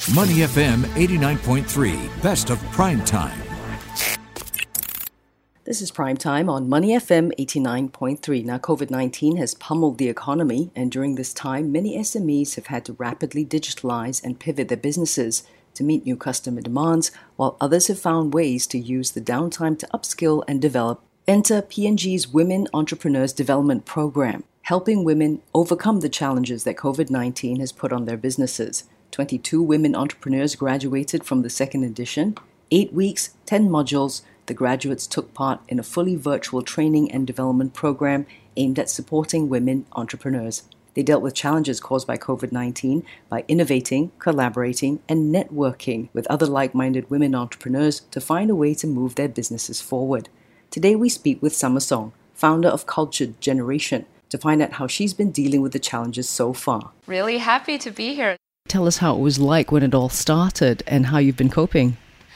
Money FM 89.3, best of prime time. This is Prime Time on Money FM 89.3. Now, COVID-19 has pummeled the economy, and during this time, many SMEs have had to rapidly digitalize and pivot their businesses to meet new customer demands, while others have found ways to use the downtime to upskill and develop. Enter P&G's Women Entrepreneurs Development Program, helping women overcome the challenges that COVID-19 has put on their businesses. 22 women entrepreneurs graduated from the second edition. 8 weeks, 10 modules. The graduates took part in a fully virtual training and development program aimed at supporting women entrepreneurs. They dealt with challenges caused by COVID-19 by innovating, collaborating, and networking with other like-minded women entrepreneurs to find a way to move their businesses forward. Today we speak with Summer Song, founder of Cultured Generation, to find out how she's been dealing with the challenges so far. Really happy to be here. Tell us how it was like when it all started and how you've been coping.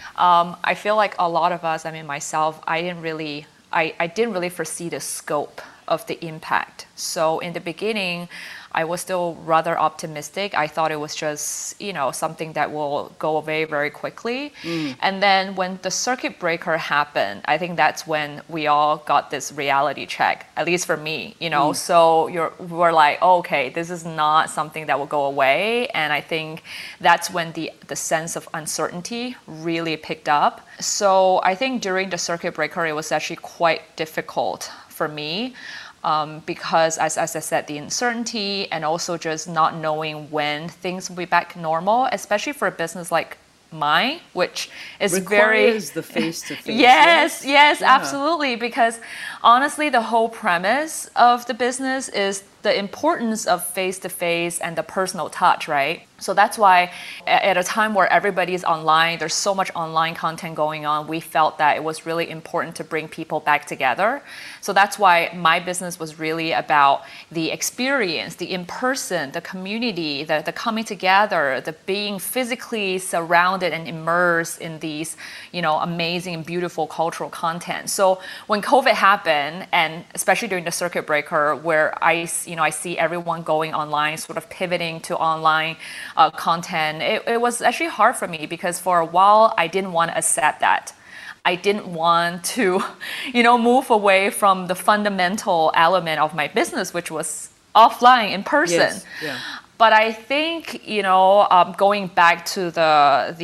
I feel like a lot of us, myself, I didn't really foresee the scope of the impact. So in the beginning, I was still rather optimistic. I thought it was just, something that will go away very quickly. And then when the circuit breaker happened, I think that's when we all got this reality check, at least for me, So we're like, oh, okay, this is not something that will go away. And I think that's when the sense of uncertainty really picked up. So I think during the circuit breaker, it was actually quite difficult for me. Because as I said, the uncertainty and also just not knowing when things will be back normal, especially for a business like mine, which is requires the face-to-face. Yes, absolutely. Because honestly, the whole premise of the business is the importance of face-to-face and the personal touch, right? So that's why at a time where everybody is online, there's so much online content going on, we felt that it was really important to bring people back together. So that's why my business was really about the experience, the in-person, the community, the coming together, the being physically surrounded and immersed in these, amazing and beautiful cultural content. So when COVID happened, and especially during the circuit breaker, where I see everyone going online, sort of pivoting to online content, it was actually hard for me because for a while I didn't want to accept that. I didn't want to, move away from the fundamental element of my business, which was offline, in person. Yes, yeah. But I think, going back to the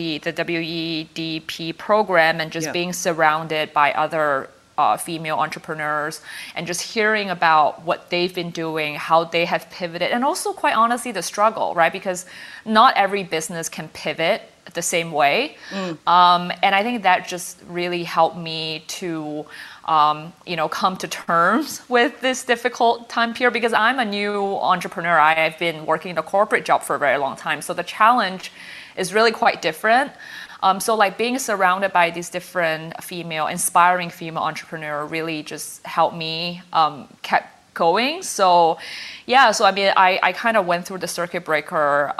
WEDP program and just being surrounded by other female entrepreneurs and just hearing about what they've been doing, how they have pivoted, and also quite honestly the struggle, right? Because not every business can pivot the same way. And I think that just really helped me to come to terms with this difficult time period because I'm a new entrepreneur. I've been working in a corporate job for a very long time. So the challenge is really quite different. So like being surrounded by these different inspiring female entrepreneurs really just helped me kept going. So I kind of went through the circuit breaker.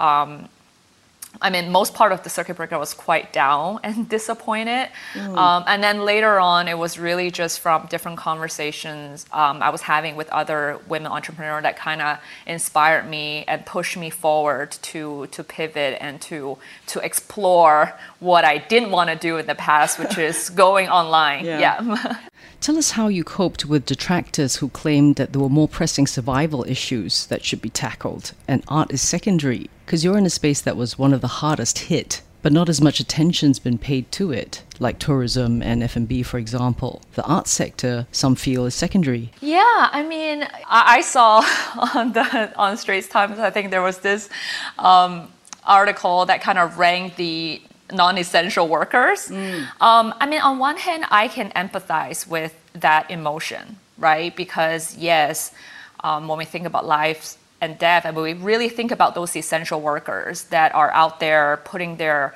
Most part of the circuit breaker was quite down and disappointed. And then later on, it was really just from different conversations I was having with other women entrepreneurs that kind of inspired me and pushed me forward to pivot and to explore what I didn't want to do in the past, which is going online. Tell us how you coped with detractors who claimed that there were more pressing survival issues that should be tackled, and art is secondary, because you're in a space that was one of the hardest hit, but not as much attention's been paid to it, like tourism and F&B, for example. The arts sector, some feel, is secondary. Yeah, I saw on Straits Times, I think there was this article that kind of ranked the non-essential workers. On one hand, I can empathize with that emotion, right? Because yes, when we think about life and death, and we really think about those essential workers that are out there putting their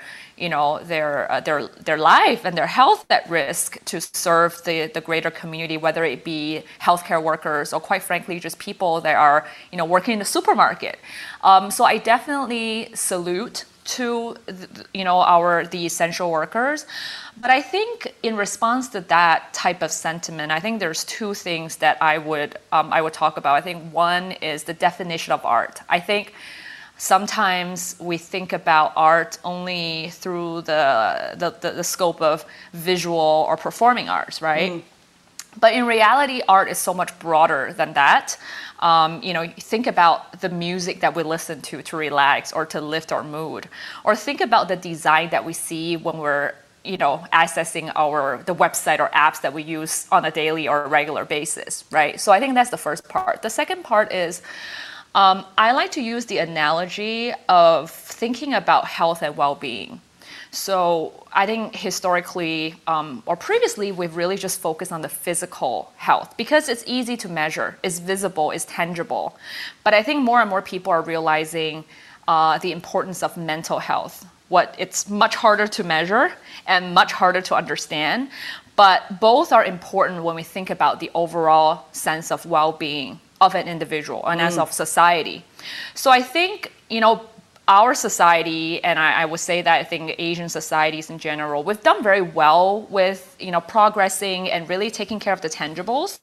life and their health at risk to serve the greater community, whether it be healthcare workers or quite frankly just people that are working in the supermarket. So I definitely salute to the essential workers. But I think in response to that type of sentiment, I think there's two things that I would talk about. I think one is the definition of art. I think sometimes we think about art only through the scope of visual or performing arts, right? But in reality, art is so much broader than that. Think about the music that we listen to relax or to lift our mood, or think about the design that we see when we're accessing the website or apps that we use on a daily or regular basis, right? So I think that's the first part. The second part is I like to use the analogy of thinking about health and well-being. So I think historically or previously, we've really just focused on the physical health because it's easy to measure, it's visible, it's tangible. But I think more and more people are realizing the importance of mental health. It's much harder to measure and much harder to understand, but both are important when we think about the overall sense of well-being of an individual and as of society. So I think, our society, and I would say that I think Asian societies in general, we've done very well with, progressing and really taking care of the tangibles.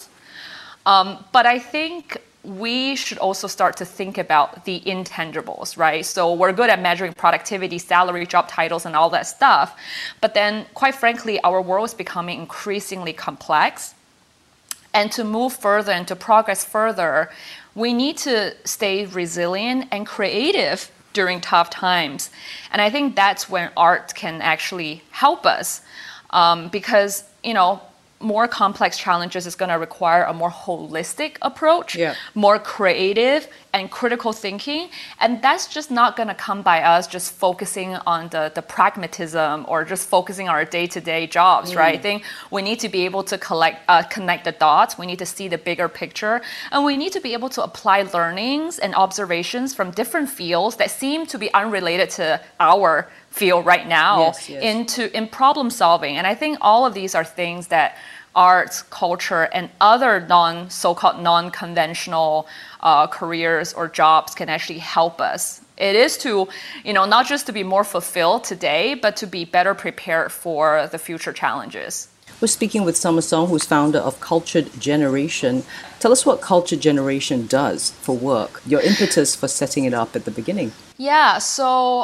But I think we should also start to think about the intangibles, right? So we're good at measuring productivity, salary, job titles, and all that stuff. But then, quite frankly, our world is becoming increasingly complex. And to move further and to progress further, we need to stay resilient and creative during tough times. And I think that's when art can actually help us because, more complex challenges is going to require a more holistic approach, more creative and critical thinking. And that's just not going to come by us just focusing on the pragmatism or just focusing on our day-to-day jobs, right? I think we need to be able to connect the dots. We need to see the bigger picture. And we need to be able to apply learnings and observations from different fields that seem to be unrelated to our field right now in problem solving. And I think all of these are things that arts, culture, and other so-called non-conventional careers or jobs can actually help us. It is to, not just to be more fulfilled today, but to be better prepared for the future challenges. We're speaking with Summer Song, who's founder of Cultured Generation. Tell us what Cultured Generation does for work, your impetus for setting it up at the beginning. Yeah, so,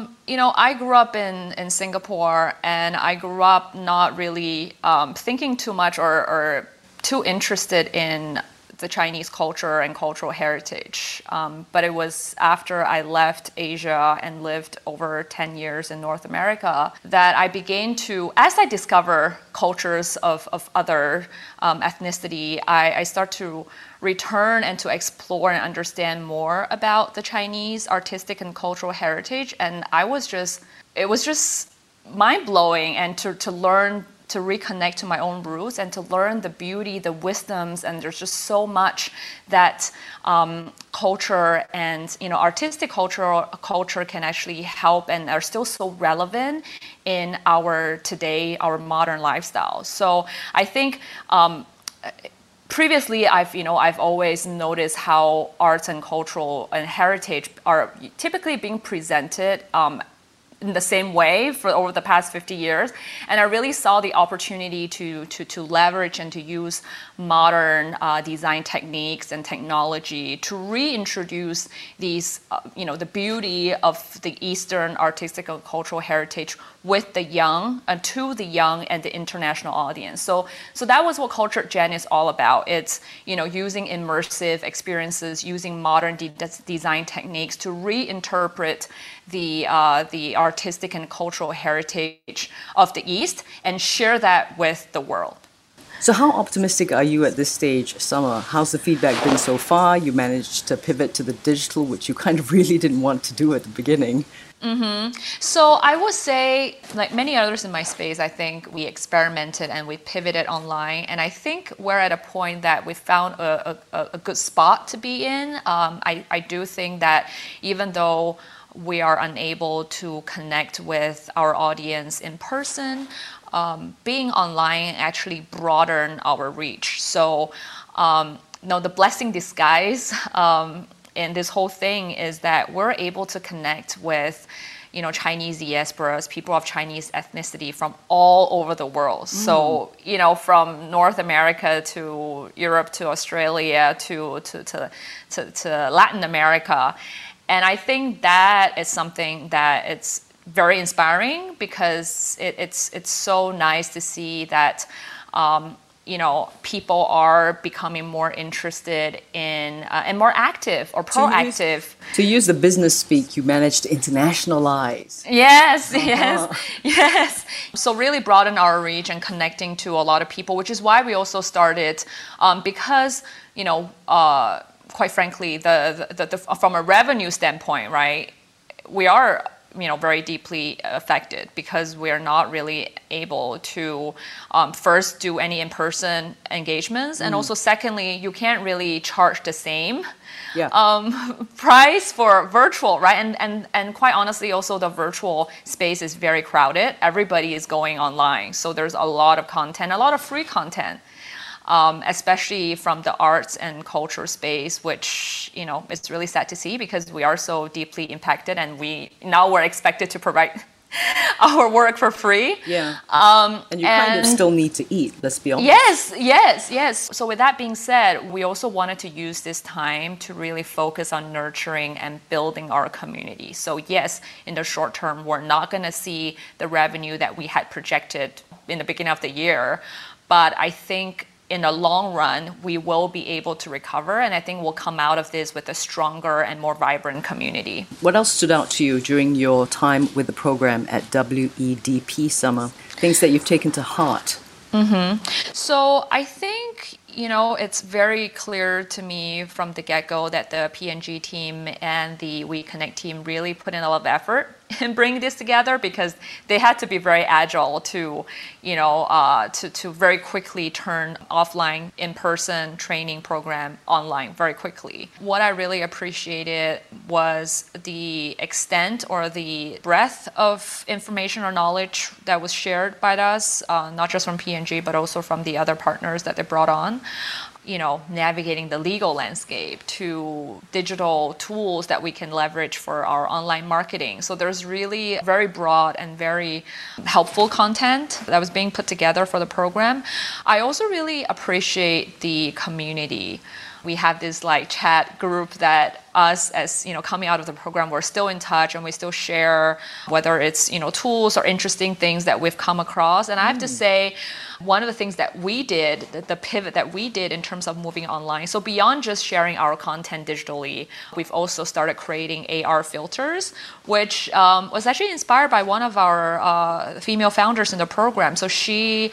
I grew up in Singapore, and I grew up not really thinking too much or too interested in the Chinese culture and cultural heritage. But it was after I left Asia and lived over 10 years in North America that I began to, as I discover cultures of other ethnicity, I start to return and to explore and understand more about the Chinese artistic and cultural heritage. And it was just mind-blowing, and to learn, to reconnect to my own roots and to learn the beauty, the wisdoms, and there's just so much that culture and artistic culture can actually help and are still so relevant in our modern lifestyle. So I think previously I've always noticed how arts and cultural and heritage are typically being presented in the same way for over the past 50 years. And I really saw the opportunity to leverage and to use modern design techniques and technology to reintroduce these, the beauty of the Eastern artistic and cultural heritage with the young and to the young and the international audience. So that was what Cultured Gen is all about. It's using immersive experiences, using modern design techniques to reinterpret the artistic and cultural heritage of the East and share that with the world. So how optimistic are you at this stage, Summer? How's the feedback been so far? You managed to pivot to the digital, which you kind of really didn't want to do at the beginning. So I would say, like many others in my space, I think we experimented and we pivoted online. And I think we're at a point that we found a good spot to be in. I do think that even though we are unable to connect with our audience in person, being online actually broadened our reach. So, the blessing disguise in this whole thing is that we're able to connect with, Chinese diasporas, people of Chinese ethnicity from all over the world. So, from North America to Europe to Australia to Latin America. And I think that is something that it's very inspiring, because it's so nice to see that people are becoming more interested in and more active or proactive. To use the business speak, you managed to internationalize. Yes, yes. So really broaden our reach and connecting to a lot of people, which is why we also started, because, quite frankly, the from a revenue standpoint, right, we are very deeply affected, because we are not really able to first do any in-person engagements, and also secondly, you can't really charge the same price for virtual, right? And quite honestly, also the virtual space is very crowded. Everybody is going online, so there's a lot of content, a lot of free content. Especially from the arts and culture space, which, it's really sad to see, because we are so deeply impacted, and we're expected to provide our work for free. Yeah. And you kind of still need to eat, let's be honest. Yes. So with that being said, we also wanted to use this time to really focus on nurturing and building our community. So yes, in the short term, we're not going to see the revenue that we had projected in the beginning of the year, but I think in the long run, we will be able to recover, and I think we'll come out of this with a stronger and more vibrant community. What else stood out to you during your time with the program at WEDP Summer? Things that you've taken to heart? So I think, it's very clear to me from the get-go that the P&G team and the WeConnect team really put in a lot of effort in bringing this together, because they had to be very agile to, to very quickly turn offline in-person training program online very quickly. What I really appreciated was the extent or the breadth of information or knowledge that was shared by us, not just from P&G, but also from the other partners that they brought on. Navigating the legal landscape to digital tools that we can leverage for our online marketing. So there's really very broad and very helpful content that was being put together for the program. I also really appreciate the community. We have this chat group that us, as coming out of the program, we're still in touch, and we still share, whether it's tools or interesting things that we've come across. And I have to say, one of the things that we did, the pivot that we did in terms of moving online, so beyond just sharing our content digitally, we've also started creating AR filters, which was actually inspired by one of our female founders in the program. So she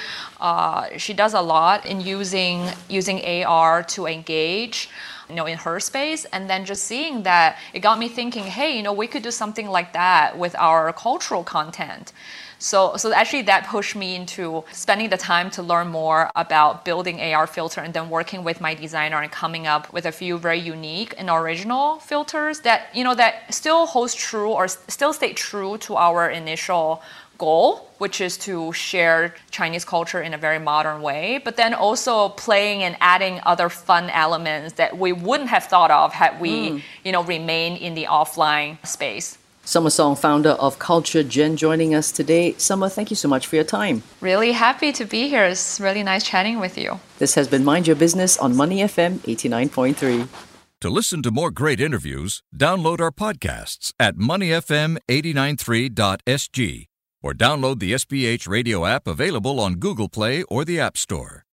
does a lot in using AR to engage in her space, and then just seeing that, it got me thinking, hey, we could do something like that with our cultural content. So actually that pushed me into spending the time to learn more about building AR filter, and then working with my designer and coming up with a few very unique and original filters that, that still holds true or still stay true to our initial goal, which is to share Chinese culture in a very modern way, but then also playing and adding other fun elements that we wouldn't have thought of had we, remained in the offline space. Summer Song founder of Culture, Jen, joining us today. Summer, thank you so much for your time. Really happy to be here. It's really nice chatting with you. This has been Mind Your Business on Money FM 89.3. To listen to more great interviews, download our podcasts at moneyfm893.sg or download the SPH radio app available on Google Play or the App Store.